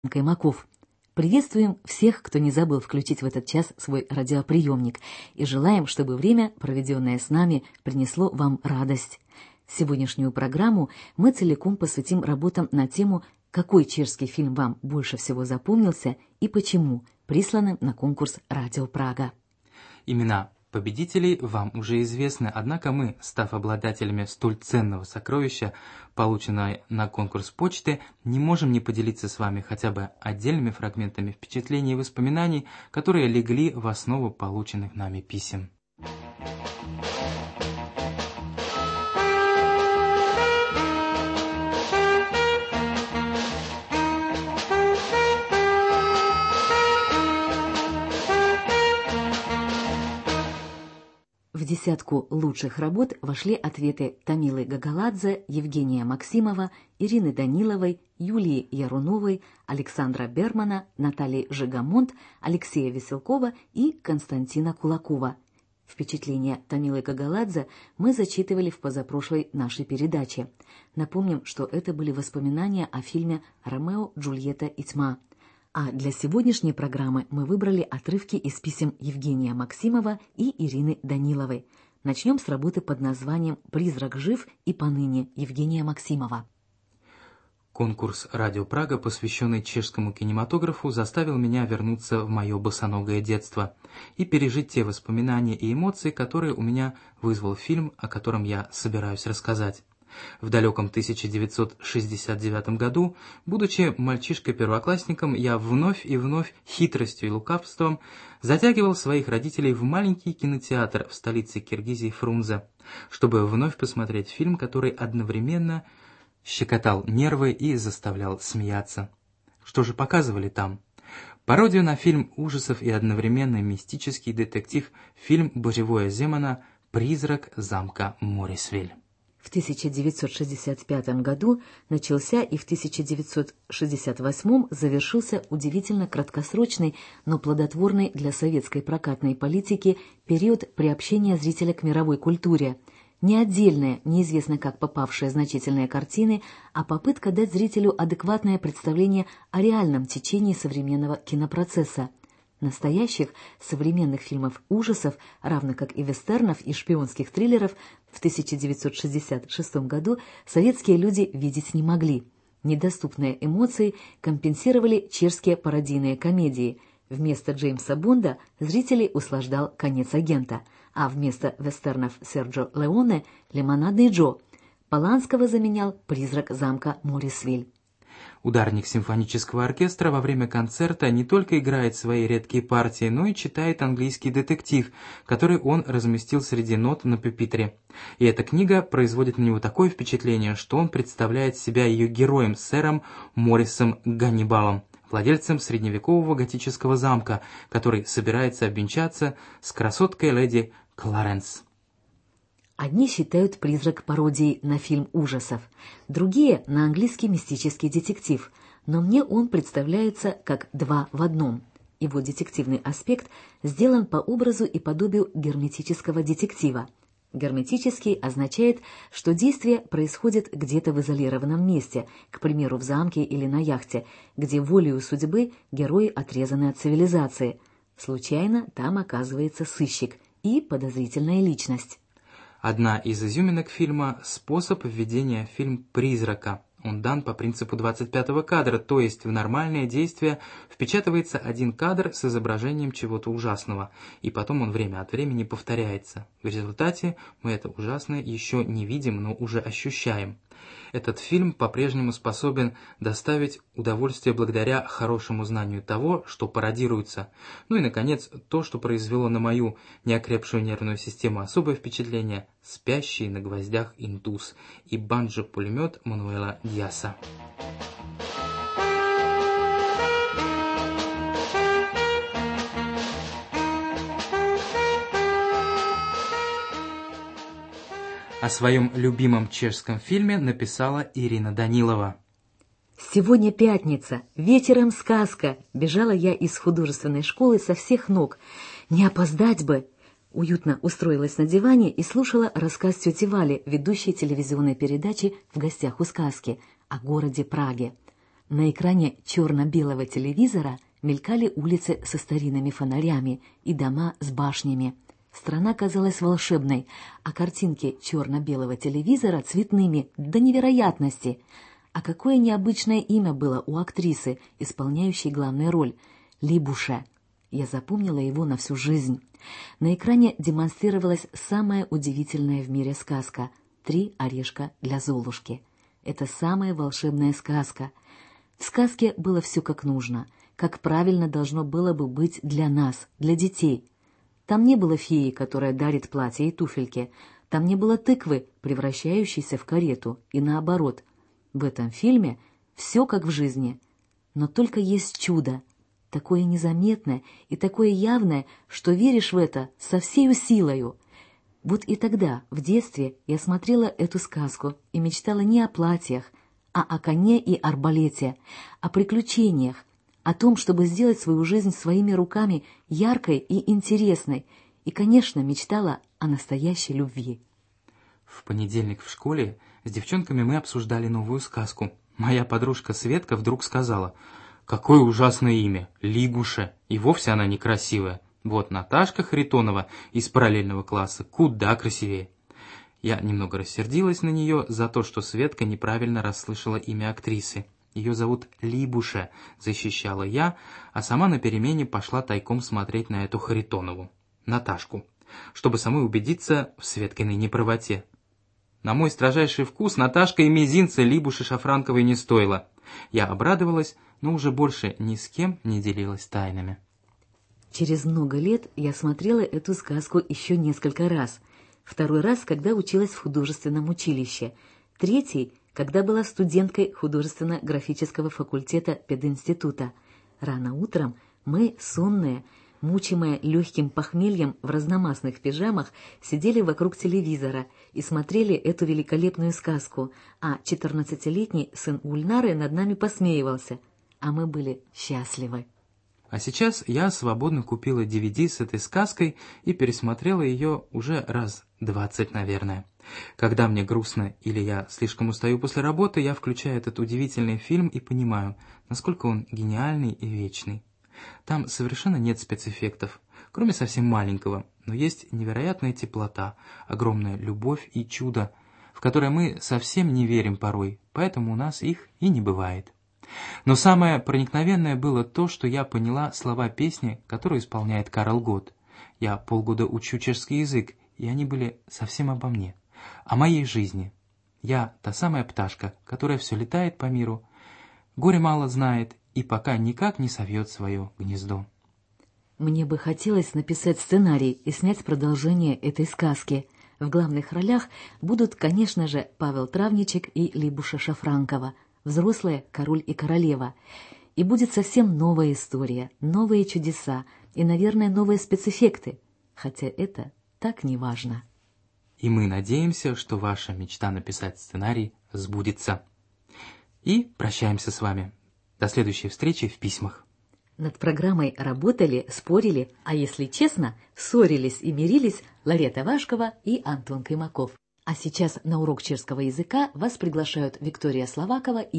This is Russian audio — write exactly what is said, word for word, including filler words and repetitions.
Каймаков. Приветствуем всех, кто не забыл включить в этот час свой радиоприемник, и желаем, чтобы время, проведенное с нами, принесло вам радость. Сегодняшнюю программу мы целиком посвятим работам на тему «Какой чешский фильм вам больше всего запомнился и почему?», присланным на конкурс «Радио Прага». Имена победителей вам уже известны, однако мы, став обладателями столь ценного сокровища, полученного на конкурс почты, не можем не поделиться с вами хотя бы отдельными фрагментами впечатлений и воспоминаний, которые легли в основу полученных нами писем. В десятку лучших работ вошли ответы Тамилы Гагаладзе, Евгения Максимова, Ирины Даниловой, Юлии Яруновой, Александра Бермана, Натальи Жигамонт, Алексея Веселкова и Константина Кулакова. Впечатления Тамилы Гагаладзе мы зачитывали в позапрошлой нашей передаче. Напомним, что это были воспоминания о фильме «Ромео, Джульетта и тьма». А для сегодняшней программы мы выбрали отрывки из писем Евгения Максимова и Ирины Даниловой. Начнем с работы под названием «Призрак жив и поныне» Евгения Максимова. Конкурс «Радио Прага», посвященный чешскому кинематографу, заставил меня вернуться в мое босоногое детство и пережить те воспоминания и эмоции, которые у меня вызвал фильм, о котором я собираюсь рассказать. В далеком тысяча девятьсот шестьдесят девятом году, будучи мальчишкой-первоклассником, я вновь и вновь хитростью и лукавством затягивал своих родителей в маленький кинотеатр в столице Киргизии Фрунзе, чтобы вновь посмотреть фильм, который одновременно щекотал нервы и заставлял смеяться. Что же показывали там? Пародию на фильм ужасов и одновременно мистический детектив, фильм Божевое Земана «Призрак замка Моррисвиль». В тысяча девятьсот шестьдесят пятом году начался и в тысяча девятьсот шестьдесят восьмом завершился удивительно краткосрочный, но плодотворный для советской прокатной политики период приобщения зрителя к мировой культуре. Не отдельные, неизвестно как попавшие значительные картины, а попытка дать зрителю адекватное представление о реальном течении современного кинопроцесса. Настоящих современных фильмов ужасов, равно как и вестернов и шпионских триллеров, в тысяча девятьсот шестьдесят шестом году советские люди видеть не могли. Недоступные эмоции компенсировали чешские пародийные комедии. Вместо Джеймса Бонда зрителей услаждал «Конец агента», а вместо вестернов Серджио Леоне «Лимонадный Джо». Поланского заменял «Призрак замка Моррисвиль». Ударник симфонического оркестра во время концерта не только играет свои редкие партии, но и читает английский детектив, который он разместил среди нот на пюпитре. И эта книга производит на него такое впечатление, что он представляет себя ее героем, сэром Моррисом Ганнибалом, владельцем средневекового готического замка, который собирается обвенчаться с красоткой леди Кларенс. Одни считают «Призрак» пародией на фильм ужасов, другие — на английский мистический детектив, но мне он представляется как два в одном. Его детективный аспект сделан по образу и подобию герметического детектива. Герметический означает, что действие происходит где-то в изолированном месте, к примеру, в замке или на яхте, где волею судьбы герои отрезаны от цивилизации. Случайно там оказывается сыщик и подозрительная личность. Одна из изюминок фильма – способ введения в фильм «Призрака». Он дан по принципу двадцать пятого кадра, то есть в нормальное действие впечатывается один кадр с изображением чего-то ужасного, и потом он время от времени повторяется. В результате мы это ужасное еще не видим, но уже ощущаем. Этот фильм по-прежнему способен доставить удовольствие благодаря хорошему знанию того, что пародируется. Ну и, наконец, то, что произвело на мою неокрепшую нервную систему особое впечатление – «Спящий на гвоздях индус» и банджо-пулемет Мануэла Диаса. О своем любимом чешском фильме написала Ирина Данилова. «Сегодня пятница, вечером сказка. Бежала я из художественной школы со всех ног. Не опоздать бы!» Уютно устроилась на диване и слушала рассказ тети Вали, ведущей телевизионной передачи «В гостях у сказки», о городе Праге. На экране черно-белого телевизора мелькали улицы со старинными фонарями и дома с башнями. Страна казалась волшебной, а картинки черно-белого телевизора цветными до невероятности. А какое необычное имя было у актрисы, исполняющей главную роль — Либуше. Я запомнила его на всю жизнь. На экране демонстрировалась самая удивительная в мире сказка «Три орешка для Золушки». Это самая волшебная сказка. В сказке было все как нужно, как правильно должно было бы быть для нас, для детей. Там не было феи, которая дарит платья и туфельки. Там не было тыквы, превращающейся в карету, и наоборот. В этом фильме все как в жизни. Но только есть чудо, такое незаметное и такое явное, что веришь в это со всею силою. Вот и тогда, в детстве, я смотрела эту сказку и мечтала не о платьях, а о коне и арбалете, о приключениях, о том, чтобы сделать свою жизнь своими руками яркой и интересной, и, конечно, мечтала о настоящей любви. В понедельник в школе с девчонками мы обсуждали новую сказку. Моя подружка Светка вдруг сказала: «Какое ужасное имя! Лигуша! И вовсе она некрасивая. Вот Наташка Харитонова из параллельного класса куда красивее». Я немного рассердилась на нее за то, что Светка неправильно расслышала имя актрисы. Ее зовут Либуша, защищала я, а сама на перемене пошла тайком смотреть на эту Харитонову, Наташку, чтобы самой убедиться в Светкиной неправоте. На мой строжайший вкус Наташка и мизинца Либуши Шафранковой не стоила. Я обрадовалась, но уже больше ни с кем не делилась тайнами. Через много лет я смотрела эту сказку еще несколько раз. Второй раз, когда училась в художественном училище. Третий, когда была студенткой художественно-графического факультета пединститута. Рано утром мы, сонные, мучимые легким похмельем в разномастных пижамах, сидели вокруг телевизора и смотрели эту великолепную сказку, а четырнадцатилетний сын Ульнары над нами посмеивался, а мы были счастливы. А сейчас я свободно купила ди ви ди с этой сказкой и пересмотрела ее уже раз двадцать, наверное. Когда мне грустно или я слишком устаю после работы, я включаю этот удивительный фильм и понимаю, насколько он гениальный и вечный. Там совершенно нет спецэффектов, кроме совсем маленького, но есть невероятная теплота, огромная любовь и чудо, в которое мы совсем не верим порой, поэтому у нас их и не бывает. Но самое проникновенное было то, что я поняла слова песни, которую исполняет Карл Готт. Я полгода учу чешский язык, и они были совсем обо мне, о моей жизни. Я та самая пташка, которая все летает по миру, горе мало знает и пока никак не совьет свое гнездо. Мне бы хотелось написать сценарий и снять продолжение этой сказки. В главных ролях будут, конечно же, Павел Травничек и Либуша Шафранкова, взрослые король и королева. И будет совсем новая история, новые чудеса и, наверное, новые спецэффекты, хотя это так не важно. И мы надеемся, что ваша мечта написать сценарий сбудется. И прощаемся с вами. До следующей встречи в письмах. Над программой работали, спорили, а если честно, ссорились и мирились Ларета Вашкова и Антон Каймаков. А сейчас на урок чешского языка вас приглашают Виктория Словакова и